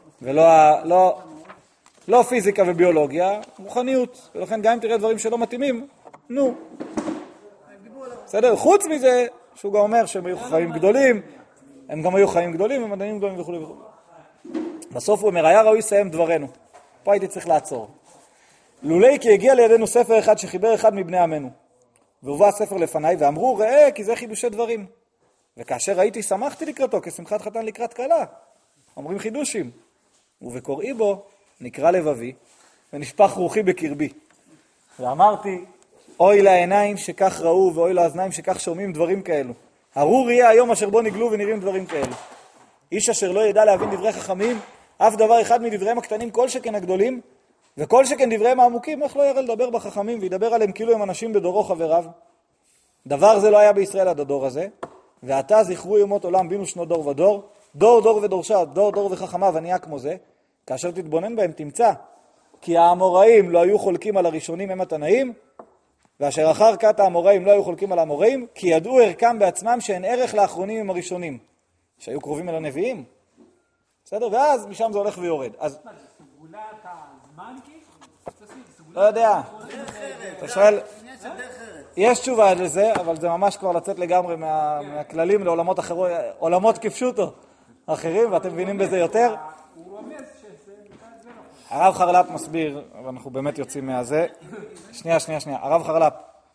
לא פיזיקה וביולוגיה, רוחניות, ולכן גם אם תראה דברים שלא מתאימים, נו. בסדר, חוץ מזה, שהוא גם אומר שהם היו חיים גדולים, הם גם היו חיים גדולים, הם מדענים גדולים וכו' וכו'. בסוף הוא אומר, היה ראוי לסיים דברנו. פה הייתי צריך לעצור. לולי כי הגיע לידינו ספר אחד שחיבר אחד מבני עמנו. והובא הספר לפניי ואמרו, ראה, כי זה חידושי דברים. וכאשר ראיתי, שמחתי לקראתו, כשמחת חתן לקראת קלה. אומרים חידושים. ובקוראי בו, נקרא לבבי, ונשפך רוחי בקרבי. ואמרתי, אוי לעיניים שכך ראו, ואוי לאוזניים שכך שומעים דברים כאלו. ארור יהיה היום אשר בו נגלו ונראים דברים כאלו. איש אשר לא ידע להבין דברי חכמים, אף דבר אחד מדבריהם הקטנים, כל שכן הגדולים, וכל שכן דבריהם העמוקים, איך לא יראה לדבר בחכמים, וידבר עליהם כאילו הם אנשים בדורו חבריו. דבר זה לא היה בישראל עד הדור הזה, ועתה זכרו יומות עולם בינו שנות דור ודור, דור דור ודורשה, דור דור וחכמה ונהיה כמו זה, כאשר תתבונן בהם תמצא, כי האמוראים לא היו חולקים על הראשונים הם התנאים, ואשר אחר כת האמוראים לא היו חולקים על האמוראים, כי ידעו ערכם בעצמם שאין ערך לאחרונים עם הראשונים, שהיו קרובים אל הנביאים. בסדר? ואז משם זה הולך ויורד. אז סגולת הזמן לא יודע. אתה שואל, יש תשובה לזה, אבל זה ממש כבר לצאת לגמרי מהכללים לעולמות אחרות, עולמות כפשוטו אחרים, ואתם מבינים בזה יותר. הוא רומז שזה נכון. הרב חרל"פ מסביר, ואנחנו באמת יוצאים מהזה. שנייה. הרב חרל"פ,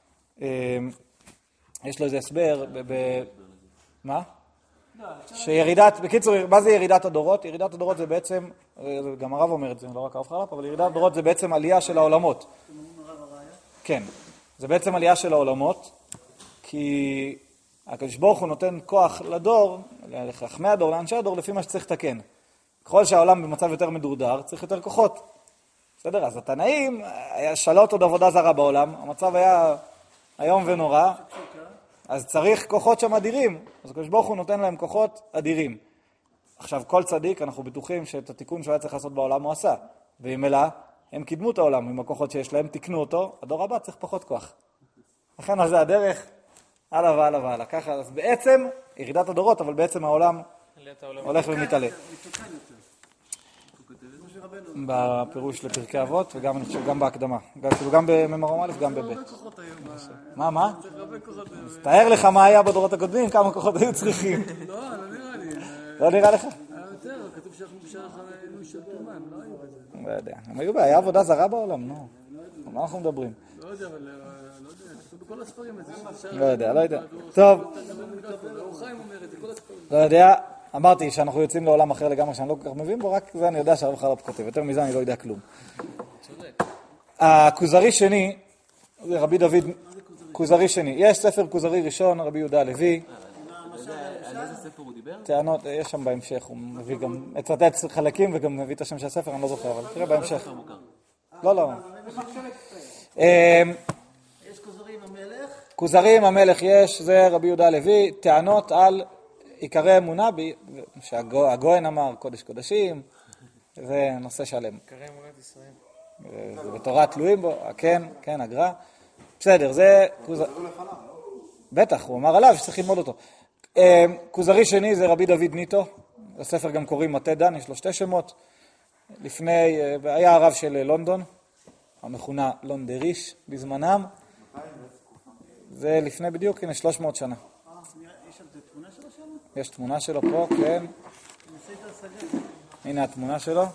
יש לו איזה הסבר, מה? שירידת, בקיצור, מה זה ירידת הדורות? ירידת הדורות זה בעצם, גם הרב אומר את זה, לא רק הרב חרל"פ, אבל ירידת הדורות זה בעצם עלייה של העולמות. כן, זה בעצם עלייה של העולמות, כי הקדוש ברוך הוא נותן כוח לדור, לחכמי הדור, לאנשי הדור, לפי מה שצריך לתקן. ככל שהעולם במצב יותר מדורדר, צריך יותר כוחות. בסדר? אז התנאים, היה שלוט עוד עבודה זרה בעולם, המצב היה איום ונורא, אז צריך כוחות שם אדירים. אז הקדוש ברוך הוא נותן להם כוחות אדירים. עכשיו, כל צדיק, אנחנו בטוחים שאת התיקון שהוא היה צריך לעשות בעולם הוא עשה. ואם אלא, הם קידמו את העולם עם הכוחות שיש להם, תקנו אותו, הדור הבא צריך פחות כוח. לכן אז זה הדרך, הלאה והלאה. ככה, אז בעצם, ירידת הדורות, אבל בעצם העולם הולך ומתעלה. בפירוש לפרקי אבות, וגם אני חושב גם בהקדמה. גם בממרום א', גם בב'. מה? תאר לך מה היה בדורות הקודמים, כמה כוחות היו צריכים. לא נראה לי. לא נראה לך? היה יותר, כתוב שאנחנו בשער חיינו של תומן, לא היו בזה. לא יודע. הם היו היה עבודה זרה בעולם, נו. מה אנחנו מדברים? לא יודע, אבל לא יודע, כתוב בכל הספרים את זה. לא יודע. טוב. חיים אומר את זה, כל הספרים. לא יודע. אמרתי שאנחנו יוצאים לעולם אחר לגמרי שאני לא כל כך מבין בו, רק זה אני יודע שהרב חרל"פ כותב. יותר מזה אני לא יודע כלום. הכוזרי שני, זה רבי דוד, כוזרי שני. יש ספר כוזרי ראשון, רבי יהודה הלוי. על איזה ספר הוא דיבר? טענות, יש שם בהמשך, הוא מביא גם, מצטט חלקים וגם מביא את השם של הספר, אני לא זוכר, אבל תראה בהמשך. לא. יש כוזרי עם המלך? כוזרי עם המלך יש, זה רבי יהודה הלוי, טענות על עיקרי אמונה, שהגויין אמר קודש קודשים, זה נושא שלם. עיקרי אמונת ישראל. זה בתורה תלויים בו, כן, הגר"א. בסדר, זה כוזרי. בטח, הוא אמר עליו שצריך ללמוד אותו. כוזרי שני זה רבי דוד ניטו, הספר גם קוראים מטה דן, יש לו 2 שמות. לפני, היה הרב של לונדון, המכונה לונדריש בזמנם. זה לפני בדיוק, הנה 300 שנה. יש שם תמונה שלו שם? יש תמונה שלו פה, כן. הנה התמונה שלו.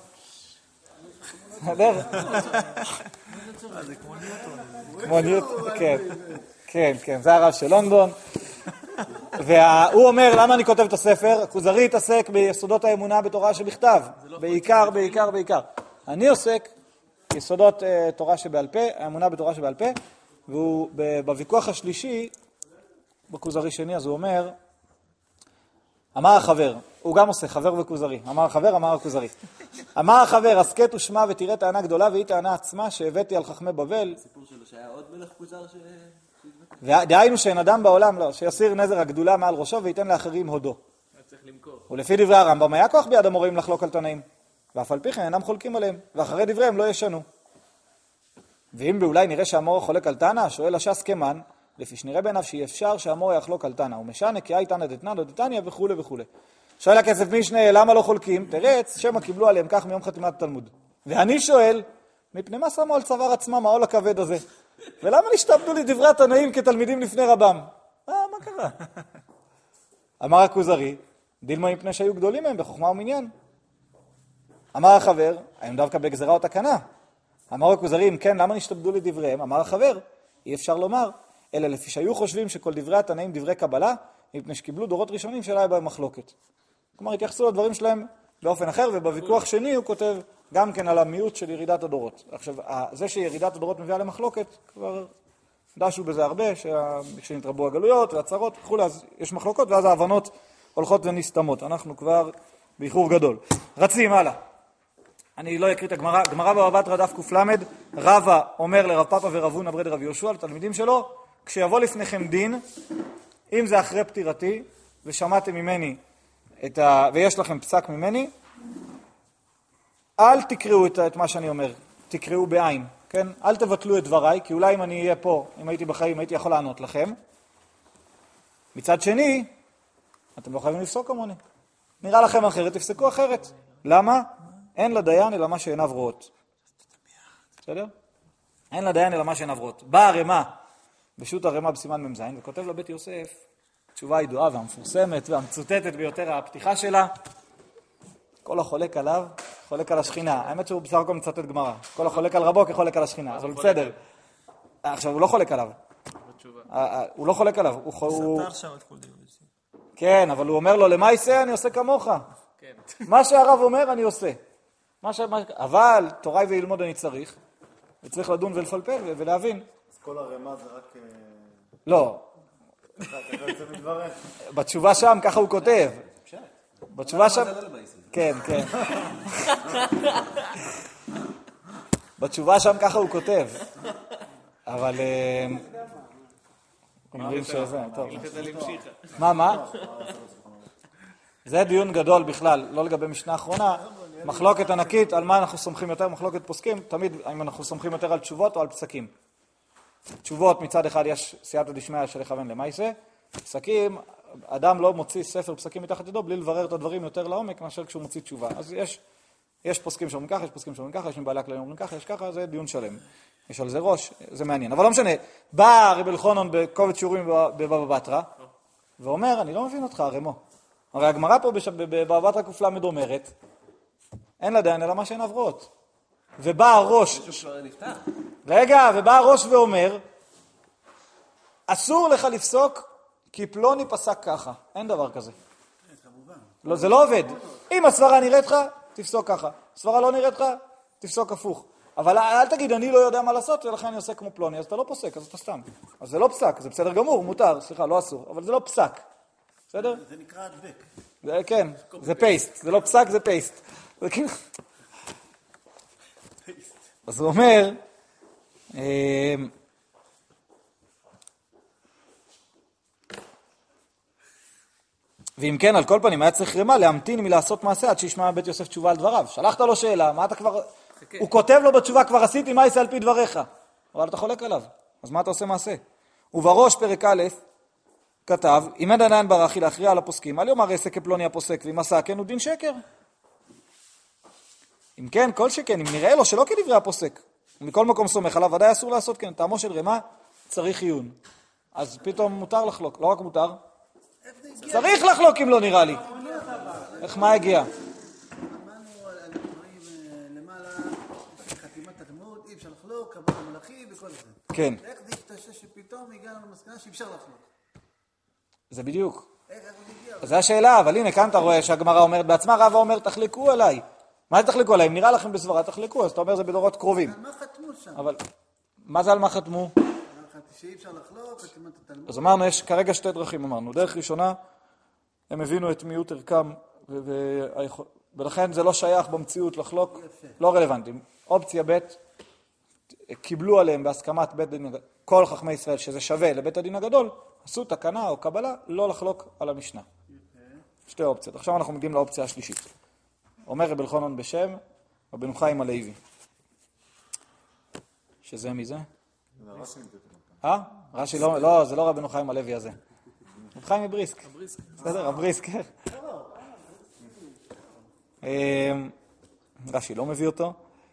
בסדר? זה כמו ניוטון. כמו ניוטון, כן, זה הרב של לונדון. והוא אומר, למה אני כותב את הספר? הכוזרי התעסק ביסודות האמונה בתורה שבכתב. בעיקר. אני עוסק ביסודות תורה שבעל פה, האמונה בתורה שבעל פה, והוא בוויכוח השלישי, בכוזרי שני, אז הוא אומר, אמר החבר, הוא גם עושה חבר וכוזרי, אמר החבר, אמר הכוזרי. אמר החבר, הסכת ושמע ותראה טענה גדולה, והיא טענה עצמה שהבאתי על חכמי בבל. הסיפור שלו שהיה עוד מלך כוזר דהיינו שאין אדם בעולם, לא, שיסיר נזר הגדולה מעל ראשו וייתן לאחרים הודו. צריך למכור. ולפי דברי הרמב"ם היה כוח ביד המוראים לחלוק על תנאים, ואף על פי כן אינם חולקים עליהם, ואחרי דבריהם לא ישנו. ואם באולי נראה שהמורה חולק על תנא, שואל הש"ס כמן, לפי שנראה בעיניו שאי אפשר שהמורה יחלוק על תנא, ומשנה כי תנא דתנא דתניא וכו'. שואל הכסף משנה, למה לא חולקים? תרץ, שמא קיבלו עליהם כך מיום חתימת התלמוד. ואני שואל, מפני מה שמו על צוואר עצמם העול הכבד הזה? ולמה נשתעבדו לדברי התנאים כתלמידים לפני רבם? מה קרה? אמר הכוזרי, דילמה מפני שהיו גדולים מהם בחוכמה ומניין. אמר החבר, האם דווקא בגזרה או תקנה? אמר הכוזרי, אם כן, למה נשתעבדו לדבריהם? אמר החבר, אי אפשר לומר, אלא לפי שהיו חושבים שכל דברי התנאים דברי קבלה, מפני שקיבלו דורות ראשונים שלא היה בהם מחלוקת. כלומר, התייחסו לדברים שלהם באופן אחר, ובוויכוח שני הוא כותב גם כן על המיעוט של ירידת הדורות. עכשיו, זה שירידת הדורות מביאה למחלוקת, כבר דשו בזה הרבה, כשנתרבו הגלויות והצרות וכו', אז יש מחלוקות, ואז ההבנות הולכות ונסתמות. אנחנו כבר באיחור גדול. רצים הלאה. אני לא אקריא את הגמרא. גמרא בבא בתרא דף ק"ל, רבא אומר לרב פאפא ורב הונא ברי דרב יהושע, לתלמידים שלו, כשיבוא לפניכם דין, אם זה אחרי פטירתי, ושמעתם ממני ויש לכם פסק ממני, אל תקראו את מה שאני אומר, תקראו בעין, כן? אל תבטלו את דבריי, כי אולי אם אני אהיה פה, אם הייתי בחיים, הייתי יכול לענות לכם. מצד שני, אתם לא חייבים לפסוק כמוני. נראה לכם אחרת, תפסקו אחרת. למה? אין לדיין אלא מה שעיניו רואות. בסדר? אין לדיין אלא מה שעיניו רואות. באה הרמ"א, בשו"ת הרמ"א בסימן מ"ז, וכותב לבית יוסף, תשובה ידועה והמפורסמת והמצוטטת ביותר, הפתיחה שלה, כל החולק עליו, חולק על השכינה. האמת שהוא בסך הכל מצטט גמרא. כל החולק על רבו כחולק על השכינה, אבל בסדר. עכשיו, הוא לא חולק עליו. הוא לא חולק עליו. הוא סתר שם את כל דיון. כן, אבל הוא אומר לו, למה יעשה? אני עושה כמוך. מה שהרב אומר, אני עושה. אבל תוראי וילמוד אני צריך, וצריך לדון ולפלפל ולהבין. אז כל הרמה זה רק... לא. זה מתברר. בתשובה שם, ככה הוא כותב. בתשובה שם... כן, כן. בתשובה שם ככה הוא כותב. אבל... אני מבין שזה, טוב. מה? זה דיון גדול בכלל, לא לגבי משנה האחרונה, מחלוקת ענקית, על מה אנחנו סומכים יותר, מחלוקת פוסקים, תמיד אם אנחנו סומכים יותר על תשובות או על פסקים. תשובות מצד אחד יש סייעתא דשמיא של לכוון למעשה, פסקים, אדם לא מוציא ספר פסקים מתחת ידו בלי לברר את הדברים יותר לעומק מאשר כשהוא מוציא תשובה. אז יש פוסקים שאומרים ככה, יש פוסקים שאומרים ככה, יש מבעלי הכללים אומרים ככה, יש ככה, זה דיון שלם. יש על זה ראש, זה מעניין. אבל לא משנה, בא רבי אלחנן בקובץ שיעורים בבבא בתרא, ואומר, אני לא מבין אותך, הרמו. הרי הגמרא פה בבבא בתרא ק"ל אומרת, אין לדיין אלא מה שעיניו רואות. ובא הראש, ובא הראש ואומר, אסור לך לפסוק, כי פלוני פסק ככה. אין דבר כזה. לא, זה לא עובד. אם הסברה נראית לך, תפסוק ככה. הסברה לא נראית לך, תפסוק הפוך. אבל אל תגיד, אני לא יודע מה לעשות, ולכן אני עושה כמו פלוני, אז אתה לא פוסק, אז אתה סתם. אז זה לא פסק, זה בסדר גמור, מותר, סליחה, לא אסור, אבל זה לא פסק. בסדר? זה נקרא הדבק. כן, זה פייסט, זה לא פסק, זה פייסט. אז הוא אומר, ואם כן, על כל פנים, היה צריך רמ"א להמתין מלעשות מעשה עד שישמע בית יוסף תשובה על דבריו. שלחת לו שאלה, מה אתה כבר... הוא כותב לו בתשובה, כבר עשיתי מעשה על פי דבריך. אבל אתה חולק עליו, אז מה אתה עושה מעשה? ובראש פרק א' כתב, אם אין עדיין ברכי להכריע על הפוסקים, אל יאמר עסק כפלוני הפוסק, ואם עשה כן הוא דין שקר. אם כן, כל שכן, אם נראה לו שלא כדברי הפוסק, ומכל מקום סומך עליו, ודאי אסור לעשות כן. טעמו של רמ"א צריך עיון. אז פתאום מותר לחלוק, לא רק מותר, צריך לחלוק אם לא נראה לי. איך מה הגיע? אמרנו על הדברים למעלה, חתימת התלמוד, אי אפשר לחלוק, כבוד המלאכי וכל זה. כן. איך זה השתשש שפתאום הגענו למסקנה שאי אפשר לחלוק? זה בדיוק. איך זה הגיע? זו השאלה, אבל הנה כאן אתה רואה שהגמרא אומרת בעצמה, רבא אומר תחלקו עליי. מה זה תחלקו עליי? אם נראה לכם בסברה תחלקו, אז אתה אומר זה בדורות קרובים. על מה חתמו שם? אבל מה זה על מה חתמו? שאי אפשר לחלוק, חתימת התלמוד. אז אמרנו, יש כרגע שתי דרכים, אמרנו. דרך ראשונה, הם הבינו את מיעוט ערכם, ולכן זה לא שייך במציאות לחלוק, לא רלוונטי. אופציה ב', קיבלו עליהם בהסכמת בית דין, כל חכמי ישראל שזה שווה לבית הדין הגדול, עשו תקנה או קבלה, לא לחלוק על המשנה. שתי אופציות. עכשיו אנחנו מגיעים לאופציה השלישית. אומר רבי אלחנן בשם, רבנו חיים הלוי. שזה מי זה? רש"י לא, זה לא רבנו חיים הלוי הזה. רבי חיים מבריסק. בסדר, הבריסק. רש"י לא מביא אותו.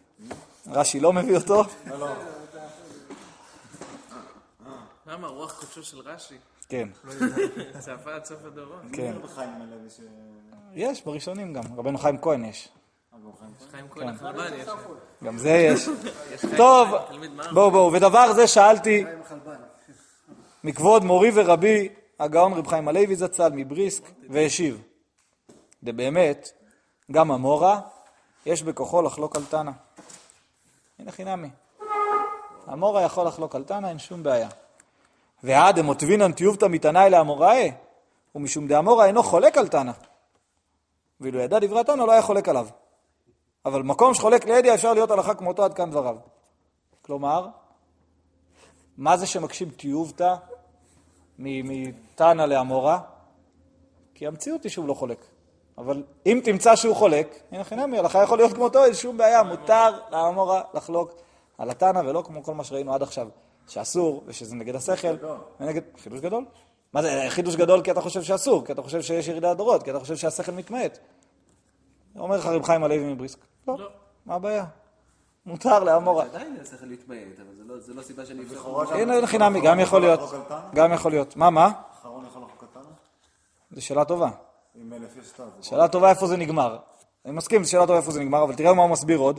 למה? רוח קודשו של רש"י? כן. צעפה עד סוף הדורות. כן. חיים הלוי ש... יש, בראשונים גם. רבנו חיים כהן יש. חיים כהן החלבן יש. גם זה יש. טוב, בואו, ודבר זה שאלתי מכבוד מורי ורבי, הגאון רב חיים הלוי זצ"ל מבריסק, והשיב. זה באמת, גם המורה יש בכוחו לחלוק על תנא. הנה חינמי. האמורא יכול לחלוק על תנא, אין שום בעיה. ועד דמוטבינן טיובתא מתנאי לאמוראי, ומשום דאמורא אינו חולק על תנא. ואילו ידע דברי תנא לא היה חולק עליו. אבל מקום שחולק לידע אפשר להיות הלכה כמותו עד כאן דבריו. כלומר, מה זה שמקשים טיובתא מתנא לאמורא? כי המציאות היא שהוא לא חולק. אבל אם תמצא שהוא חולק, הנה חינמי, הלכה יכול להיות כמותו, אין שום בעיה, מותר לאמורא לחלוק על התנא, ולא כמו כל מה שראינו עד עכשיו, שאסור, ושזה נגד השכל, ונגד חידוש גדול. מה זה חידוש גדול? כי אתה חושב שאסור, כי אתה חושב שיש ירידה דורות, כי אתה חושב שהשכל מתמעט. אומר לך רב חיים הלוי מבריסק, לא, מה הבעיה? מותר לאמורא. עדיין השכל מתמעט, אבל זה לא סיבה שאני אפשר. הנה חינמי, גם יכול להיות. גם יכול להיות. מה? אחרון יכול לחוק התנא? זו שאלה טובה. עם לפי סתם. שאלה טובה איפה זה נגמר. אני מסכים, זו שאלה טובה איפה זה נגמר, אבל תראה מה הוא מסביר עוד.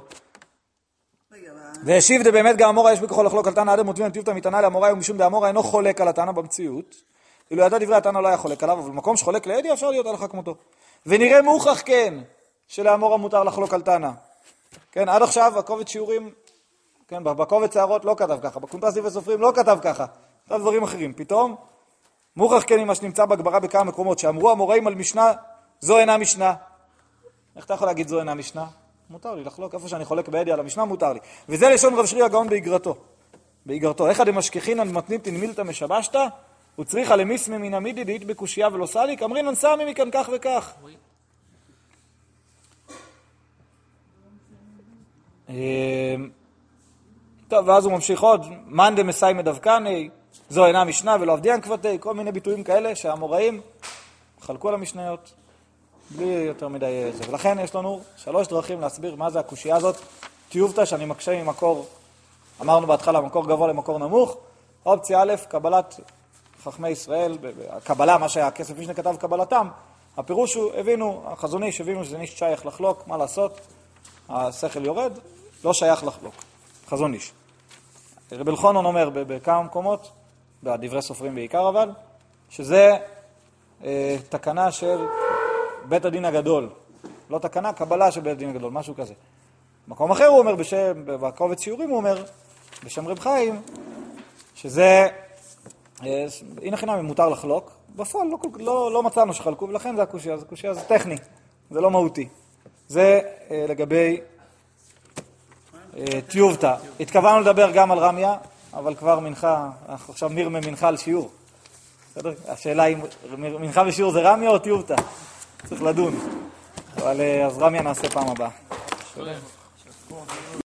והשיב דבאמת גם אמורא יש בכוחו לחלוק על תנא עד דמוטבינן טיובתא מתנאי לאמוראי ומשום דאמורא אינו חולק על התנא במציאות. אילו ידע דברי התנא לא היה חולק עליו, אבל במקום שחולק לידע אפשר להיות הלכה כמותו. ונראה מוכח כן שלאמורא מותר לחלוק על תנא. כן, עד עכשיו הקובץ שיעורים, כן, בקובץ הערות לא כתב ככה, בקונטרס דברי סופרים לא כתב ככה. כתב דברים אחרים. פתאום מוכח כן עם מה שנמצא בגמרא בכמה מקומות שאמרו המוראים על משנה, זו אינה משנה. איך אתה יכול להגיד זו אינה משנה? מותר לי לחלוק, איפה שאני חולק בידי על המשנה מותר לי. וזה לשון רב שרי הגאון באיגרתו. איך דמשכחינן מתניתין מילתא משבשתא, וצריכה למיסמי מן המידי דאית בקושיה ולא סליק, אמרינן סמי מכאן כך וכך. טוב, ואז הוא ממשיך עוד, מאן דמסאי מדווקני, זו אינה משנה ולא עבדיין כבתי, כל מיני ביטויים כאלה שהאמוראים חלקו על המשניות בלי יותר מדי זה. ולכן יש לנו 3 דרכים להסביר מה זה הקושייה הזאת. טיובתא שאני מקשה ממקור, אמרנו בהתחלה, מקור גבוה למקור נמוך. אופציה א', קבלת חכמי ישראל, קבלה, מה שהכסף משנה כתב קבלתם, הפירוש הוא, הבינו, החזון איש הבינו שזה ניש שייך לחלוק, מה לעשות? השכל יורד, לא שייך לחלוק. חזון איש. רבי אלחנון אומר בכמה מקומות, בדברי סופרים בעיקר אבל, שזה תקנה של בית הדין הגדול. לא תקנה, קבלה של בית הדין הגדול, משהו כזה. מקום אחר הוא אומר, בקובץ שיעורים הוא אומר, בשם רב חיים, שזה, הנה חינמי מותר לחלוק, בפועל לא מצאנו שחלקו, ולכן זה הקושיה, זה טכני, זה לא מהותי. זה לגבי טיובתא. התכוונו לדבר גם על רמיה, אבל כבר מנחה, אנחנו עכשיו נרמה מנחה על שיעור. בסדר? השאלה אם מנחה ושיעור זה רמיה או טיובתא? צריך לדון. אבל אז רמיה נעשה פעם הבאה.